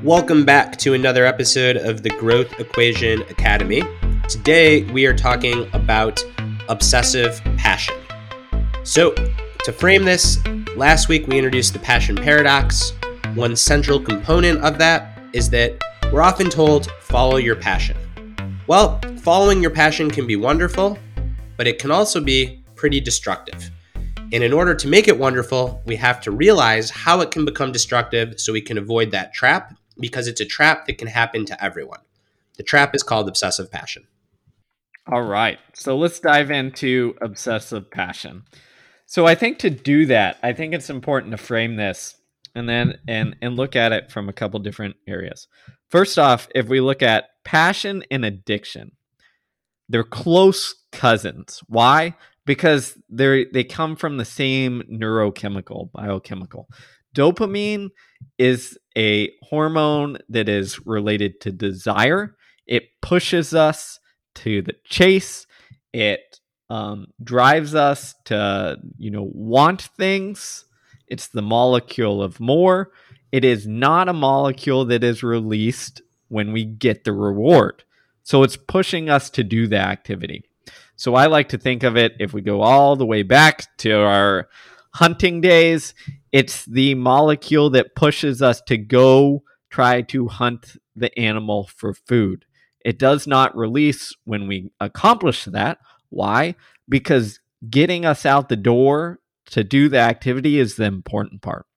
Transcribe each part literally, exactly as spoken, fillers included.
Welcome back to another episode of the Growth Equation Academy. Today we are talking about obsessive passion. So, to frame this, last week we introduced the passion paradox. One central component of that is that we're often told, follow your passion. Well, following your passion can be wonderful, but it can also be pretty destructive. And in order to make it wonderful, we have to realize how it can become destructive so we can avoid that trap, because it's a trap that can happen to everyone. The trap is called obsessive passion. All right, so let's dive into obsessive passion. So I think to do that, I think it's important to frame this and then and and look at it from a couple different areas. First off, if we look at passion and addiction, they're close cousins. Why? Because they they come from the same neurochemical, biochemical. Dopamine is a hormone that is related to desire. It pushes us to the chase. It um, drives us to, you know, want things. It's the molecule of more. It is not a molecule that is released when we get the reward. So it's pushing us to do the activity. So I like to think of it, if we go all the way back to our hunting days, it's the molecule that pushes us to go try to hunt the animal for food. It does not release when we accomplish that. Why? Because getting us out the door to do the activity is the important part.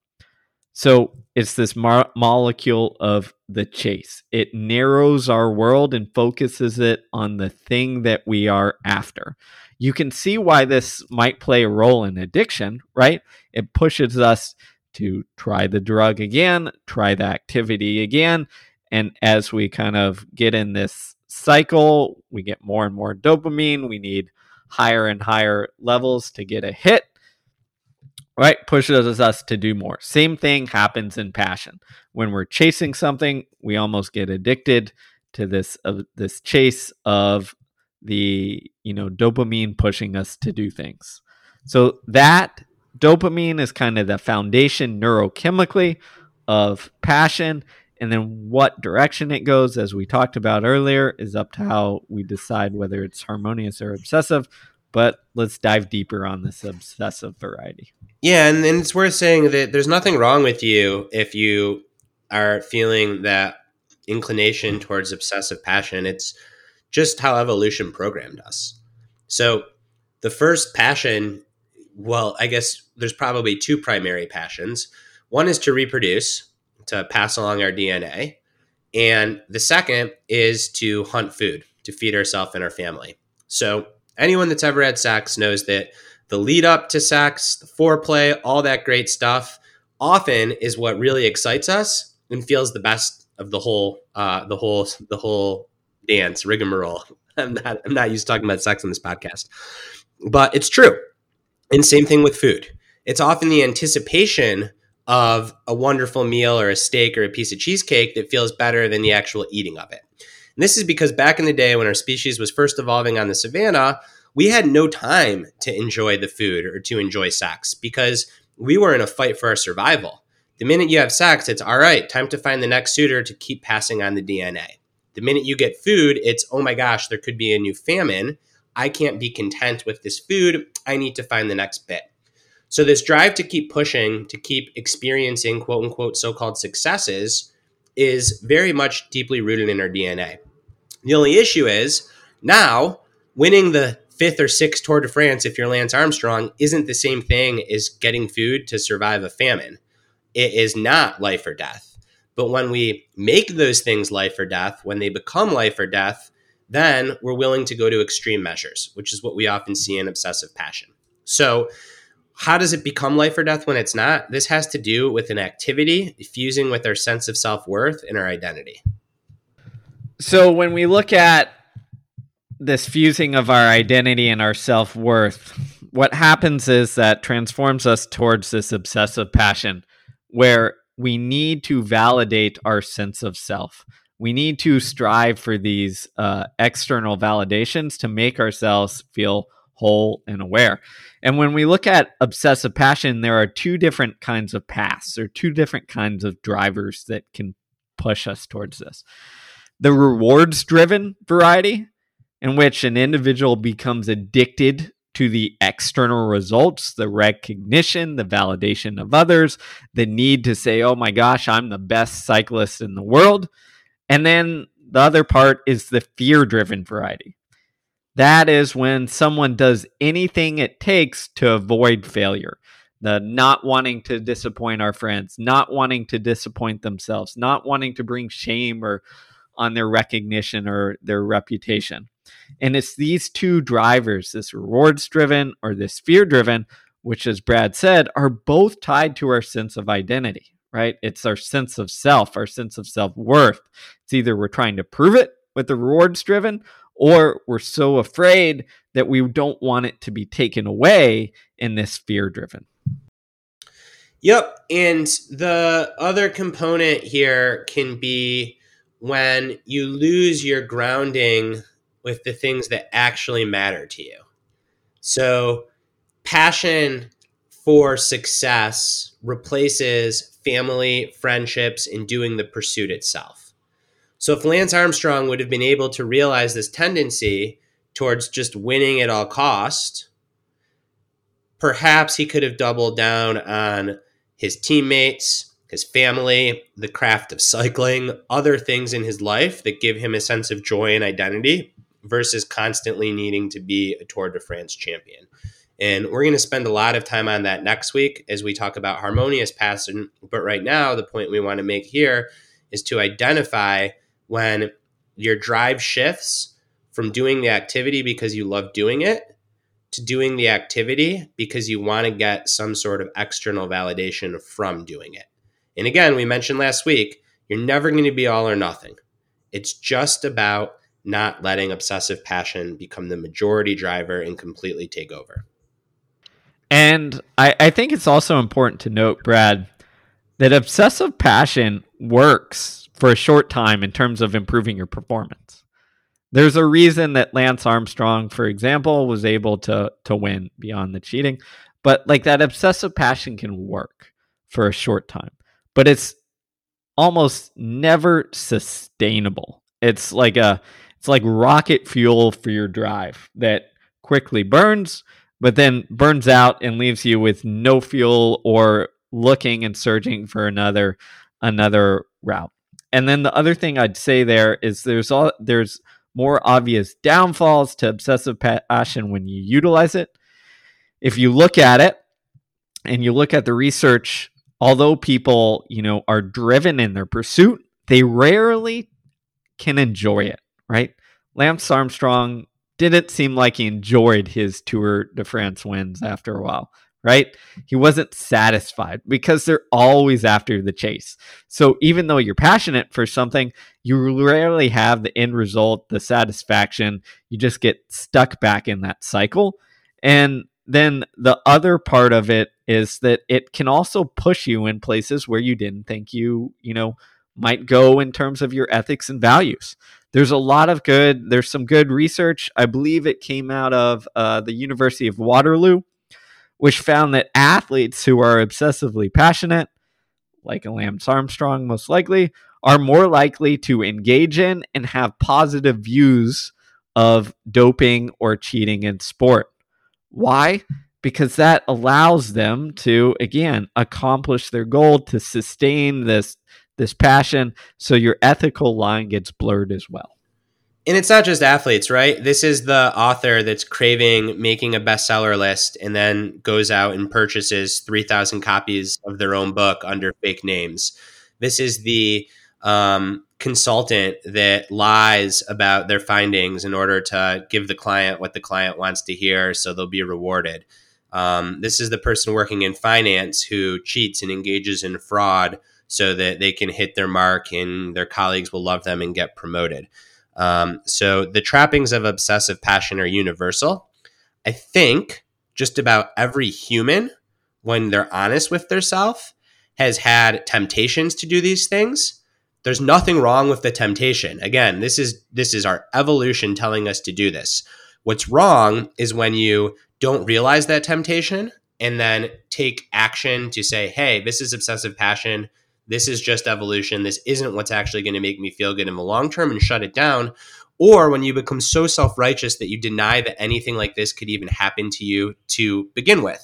So it's this mo- molecule of the chase. It narrows our world and focuses it on the thing that we are after. You can see why this might play a role in addiction, right? It pushes us to try the drug again, try the activity again. And as we kind of get in this cycle, we get more and more dopamine. We need higher and higher levels to get a hit. Right, pushes us to do more. Same thing happens in passion. When we're chasing something, we almost get addicted to this uh, this chase of the, you know, dopamine pushing us to do things. So that dopamine is kind of the foundation neurochemically of passion, and then what direction it goes, as we talked about earlier, is up to how we decide whether it's harmonious or obsessive. But let's dive deeper on this obsessive variety. Yeah, and, and it's worth saying that there's nothing wrong with you if you are feeling that inclination towards obsessive passion. It's just how evolution programmed us. So the first passion, well, I guess there's probably two primary passions. One is to reproduce, to pass along our D N A. And the second is to hunt food, to feed ourselves and our family. So anyone that's ever had sex knows that the lead up to sex, the foreplay, all that great stuff often is what really excites us and feels the best of the whole, uh, the whole, the whole dance, rigmarole. I'm not, I'm not used to talking about sex on this podcast, but it's true. And same thing with food. It's often the anticipation of a wonderful meal or a steak or a piece of cheesecake that feels better than the actual eating of it. And this is because back in the day when our species was first evolving on the savannah, we had no time to enjoy the food or to enjoy sex because we were in a fight for our survival. The minute you have sex, it's all right, time to find the next suitor to keep passing on the D N A. The minute you get food, it's, oh my gosh, there could be a new famine. I can't be content with this food. I need to find the next bit. So this drive to keep pushing, to keep experiencing quote unquote so-called successes is very much deeply rooted in our D N A. The only issue is now winning the fifth or sixth Tour de France, if you're Lance Armstrong, isn't the same thing as getting food to survive a famine. It is not life or death. But when we make those things life or death, when they become life or death, then we're willing to go to extreme measures, which is what we often see in obsessive passion. So how does it become life or death when it's not? This has to do with an activity fusing with our sense of self-worth and our identity. So when we look at this fusing of our identity and our self-worth, what happens is that transforms us towards this obsessive passion where we need to validate our sense of self. We need to strive for these uh, external validations to make ourselves feel whole and aware. And when we look at obsessive passion, there are two different kinds of paths or two different kinds of drivers that can push us towards this. The rewards-driven variety, in which an individual becomes addicted to the external results, the recognition, the validation of others, the need to say, oh my gosh, I'm the best cyclist in the world. And then the other part is the fear-driven variety. That is when someone does anything it takes to avoid failure. The not wanting to disappoint our friends, not wanting to disappoint themselves, not wanting to bring shame or on their recognition or their reputation. And it's these two drivers, this rewards driven or this fear driven, which, as Brad said, are both tied to our sense of identity, right? It's our sense of self, our sense of self-worth. It's either we're trying to prove it with the rewards driven, or we're so afraid that we don't want it to be taken away in this fear driven. Yep. And the other component here can be when you lose your grounding with the things that actually matter to you. So passion for success replaces family, friendships, and doing the pursuit itself. So if Lance Armstrong would have been able to realize this tendency towards just winning at all cost, perhaps he could have doubled down on his teammates, his family, the craft of cycling, other things in his life that give him a sense of joy and identity versus constantly needing to be a Tour de France champion. And we're going to spend a lot of time on that next week as we talk about harmonious passion. But right now, the point we want to make here is to identify when your drive shifts from doing the activity because you love doing it to doing the activity because you want to get some sort of external validation from doing it. And again, we mentioned last week, you're never going to be all or nothing. It's just about not letting obsessive passion become the majority driver and completely take over. And I, I think it's also important to note, Brad, that obsessive passion works for a short time in terms of improving your performance. There's a reason that Lance Armstrong, for example, was able to to win beyond the cheating. But like that obsessive passion can work for a short time, but it's almost never sustainable. It's like a it's like rocket fuel for your drive that quickly burns, but then burns out and leaves you with no fuel or looking and searching for another another route. And then the other thing I'd say there is there's all there's more obvious downfalls to obsessive passion when you utilize it. If you look at it and you look at the research, although people, you know, are driven in their pursuit, they rarely can enjoy it, right? Lance Armstrong didn't seem like he enjoyed his Tour de France wins after a while, right? He wasn't satisfied because they're always after the chase. So even though you're passionate for something, you rarely have the end result, the satisfaction. You just get stuck back in that cycle. And then the other part of it is that it can also push you in places where you didn't think you, you know, might go in terms of your ethics and values. There's a lot of good, there's some good research. I believe it came out of uh, the University of Waterloo, which found that athletes who are obsessively passionate, like a Lance Armstrong most likely, are more likely to engage in and have positive views of doping or cheating in sport. Why? Because that allows them to, again, accomplish their goal to sustain this, this passion, so your ethical line gets blurred as well. And it's not just athletes, right? This is the author that's craving making a bestseller list and then goes out and purchases three thousand copies of their own book under fake names. This is the um, consultant that lies about their findings in order to give the client what the client wants to hear so they'll be rewarded. Um, this is the person working in finance who cheats and engages in fraud so that they can hit their mark and their colleagues will love them and get promoted. Um, so the trappings of obsessive passion are universal. I think just about every human, when they're honest with themselves, has had temptations to do these things. There's nothing wrong with the temptation. Again, this is this is our evolution telling us to do this. What's wrong is when you don't realize that temptation and then take action to say, hey, this is obsessive passion. this is just evolution. This isn't what's actually going to make me feel good in the long term, and shut it down. Or when you become so self-righteous that you deny that anything like this could even happen to you to begin with.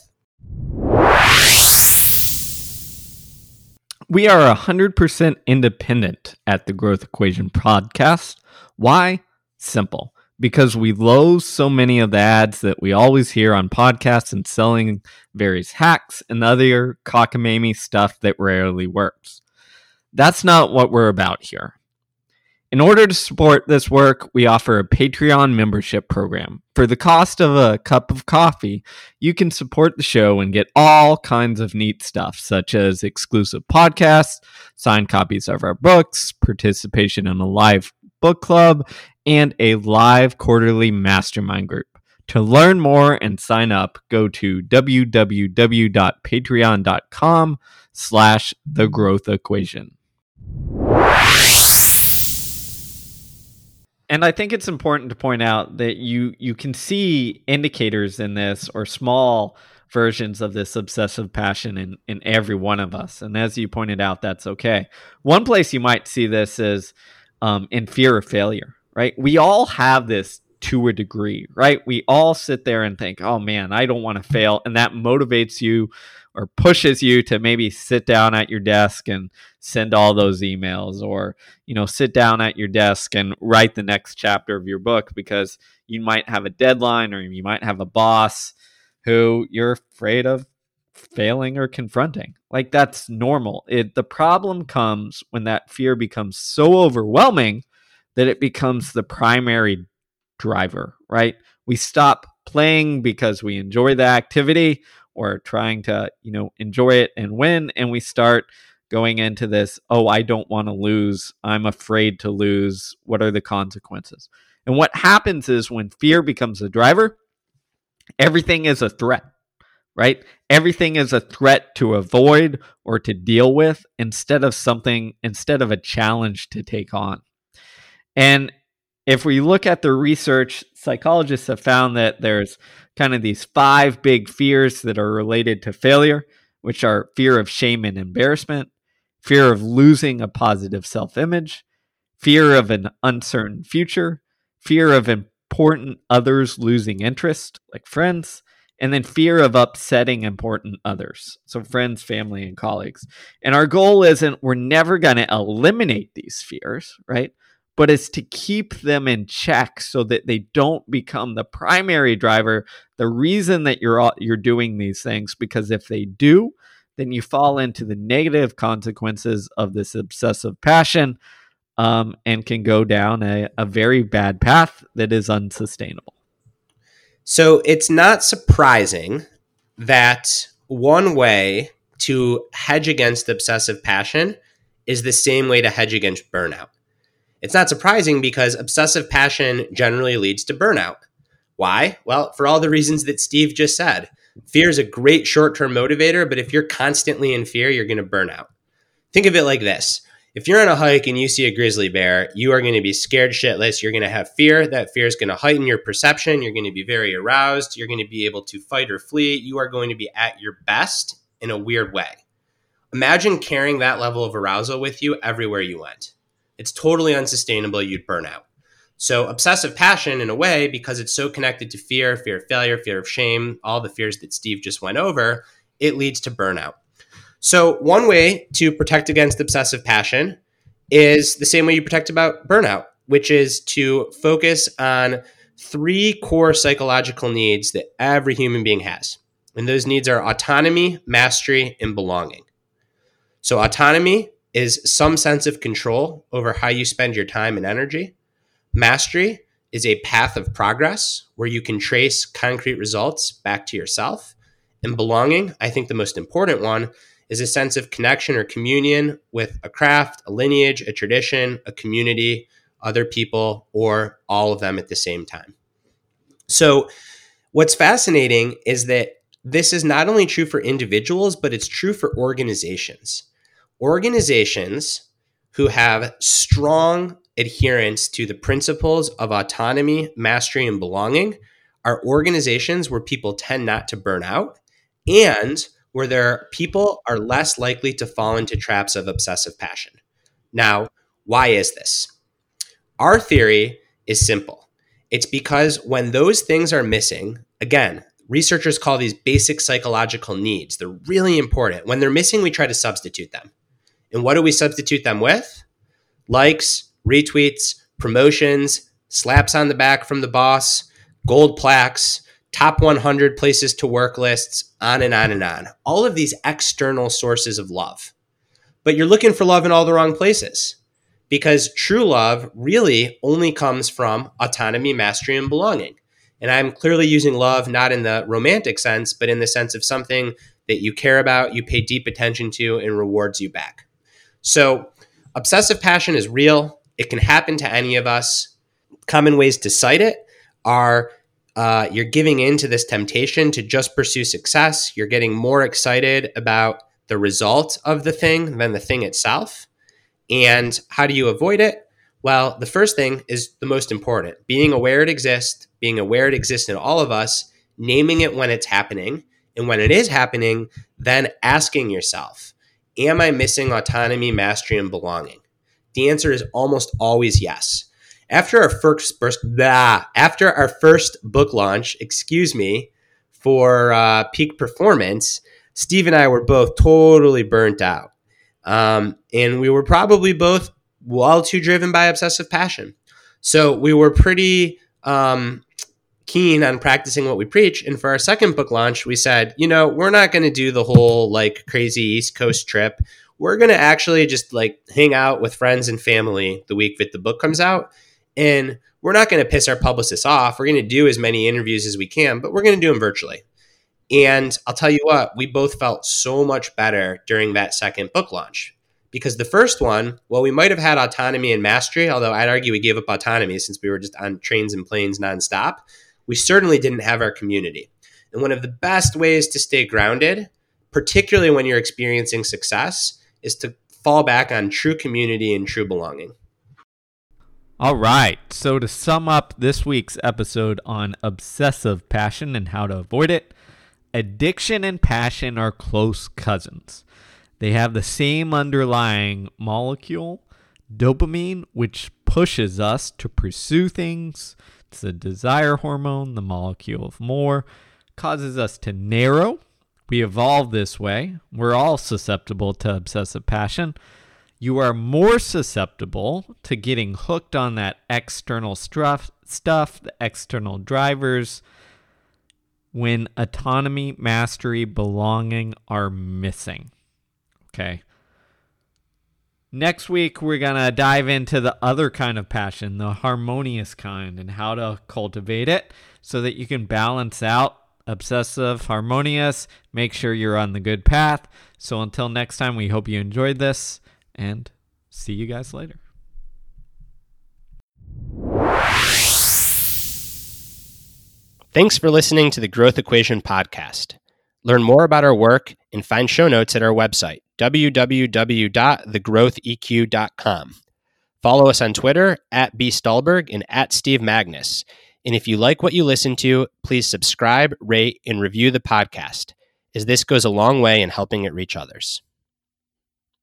We are one hundred percent independent at the Growth Equation podcast. Why? Simple. Because we loathe so many of the ads that we always hear on podcasts and selling various hacks and other cockamamie stuff that rarely works. That's not what we're about here. In order to support this work, we offer a Patreon membership program. For the cost of a cup of coffee, you can support the show and get all kinds of neat stuff, such as exclusive podcasts, signed copies of our books, participation in a live book club, and a live quarterly mastermind group. To learn more and sign up, go to www.patreon.com slash the growth equation. And I think it's important to point out that you you can see indicators in this, or small versions of this obsessive passion in, in every one of us. And as you pointed out, that's okay. One place you might see this is um, in fear of failure, right? We all have this to a degree, right? We all sit there and think, oh man, I don't want to fail. And that motivates you or pushes you to maybe sit down at your desk and send all those emails, or, you know, sit down at your desk and write the next chapter of your book, because you might have a deadline, or you might have a boss who you're afraid of failing or confronting. Like, that's normal. It, the problem comes when that fear becomes so overwhelming that it becomes the primary driver, right? We stop playing because we enjoy the activity, or trying to, you know, enjoy it and win. And we start going into this, oh, I don't want to lose. I'm afraid to lose. What are the consequences? And what happens is, when fear becomes a driver, everything is a threat, right? Everything is a threat to avoid or to deal with, instead of something, instead of a challenge to take on. And if we look at the research, psychologists have found that there's kind of these five big fears that are related to failure, which are fear of shame and embarrassment, fear of losing a positive self-image, fear of an uncertain future, fear of important others losing interest, like friends, and then fear of upsetting important others, so friends, family, and colleagues. And our goal isn't, we're never going to eliminate these fears, right? But it's to keep them in check so that they don't become the primary driver, the reason that you're you're doing these things. Because if they do, then you fall into the negative consequences of this obsessive passion, um, and can go down a, a very bad path that is unsustainable. So it's not surprising that one way to hedge against obsessive passion is the same way to hedge against burnout. It's not surprising because obsessive passion generally leads to burnout. Why? Well, for all the reasons that Steve just said. Fear is a great short-term motivator, but if you're constantly in fear, you're going to burn out. Think of it like this. If you're on a hike and you see a grizzly bear, you are going to be scared shitless. You're going to have fear. That fear is going to heighten your perception. You're going to be very aroused. You're going to be able to fight or flee. You are going to be at your best in a weird way. Imagine carrying that level of arousal with you everywhere you went. It's totally unsustainable. You'd burn out. So obsessive passion, in a way, because it's so connected to fear, fear of failure, fear of shame, all the fears that Steve just went over, it leads to burnout. So one way to protect against obsessive passion is the same way you protect about burnout, which is to focus on three core psychological needs that every human being has. And those needs are autonomy, mastery, and belonging. So autonomy is some sense of control over how you spend your time and energy. Mastery is a path of progress where you can trace concrete results back to yourself. And belonging, I think the most important one, is a sense of connection or communion with a craft, a lineage, a tradition, a community, other people, or all of them at the same time. So what's fascinating is that this is not only true for individuals, but it's true for organizations. Organizations who have strong adherence to the principles of autonomy, mastery, and belonging are organizations where people tend not to burn out and where there people are less likely to fall into traps of obsessive passion. Now, why is this? Our theory is simple. It's because when those things are missing, again, researchers call these basic psychological needs. They're really important. When they're missing, we try to substitute them. And what do we substitute them with? Likes, retweets, promotions, slaps on the back from the boss, gold plaques, top one hundred places to work lists, on and on and on. All of these external sources of love. But you're looking for love in all the wrong places, because true love really only comes from autonomy, mastery, and belonging. And I'm clearly using love not in the romantic sense, but in the sense of something that you care about, you pay deep attention to, and rewards you back. So obsessive passion is real. It can happen to any of us. Common ways to cite it are uh, you're giving in to this temptation to just pursue success. You're getting more excited about the result of the thing than the thing itself. And how do you avoid it? Well, the first thing is the most important. Being aware it exists, being aware it exists in all of us, naming it when it's happening. And when it is happening, then asking yourself, am I missing autonomy, mastery, and belonging? The answer is almost always yes. After our first, first blah, after our first book launch, excuse me, for uh, Peak Performance, Steve and I were both totally burnt out. Um, and we were probably both well too driven by obsessive passion. So we were pretty um, keen on practicing what we preach. And for our second book launch, we said, you know, we're not going to do the whole like crazy East Coast trip. We're going to actually just like hang out with friends and family the week that the book comes out. And we're not going to piss our publicists off. We're going to do as many interviews as we can, but we're going to do them virtually. And I'll tell you what, we both felt so much better during that second book launch, because the first one, well, we might have had autonomy and mastery, although I'd argue we gave up autonomy since we were just on trains and planes nonstop. We certainly didn't have our community. And one of the best ways to stay grounded, particularly when you're experiencing success, is to fall back on true community and true belonging. All right. So to sum up this week's episode on obsessive passion and how to avoid it, addiction and passion are close cousins. They have the same underlying molecule, dopamine, which pushes us to pursue things. It's the desire hormone, the molecule of more, causes us to narrow. We evolve this way. We're all susceptible to obsessive passion. You are more susceptible to getting hooked on that external stuff, stuff, the external drivers, when autonomy, mastery, belonging are missing. Okay. Next week, we're going to dive into the other kind of passion, the harmonious kind, and how to cultivate it so that you can balance out obsessive, harmonious, make sure you're on the good path. So until next time, we hope you enjoyed this, and see you guys later. Thanks for listening to the Growth Equation podcast. Learn more about our work and find show notes at our website, w w w dot the growth e q dot com. Follow us on Twitter at B Stulberg and at Steve Magnus. And if you like what you listen to, please subscribe, rate, and review the podcast, as this goes a long way in helping it reach others.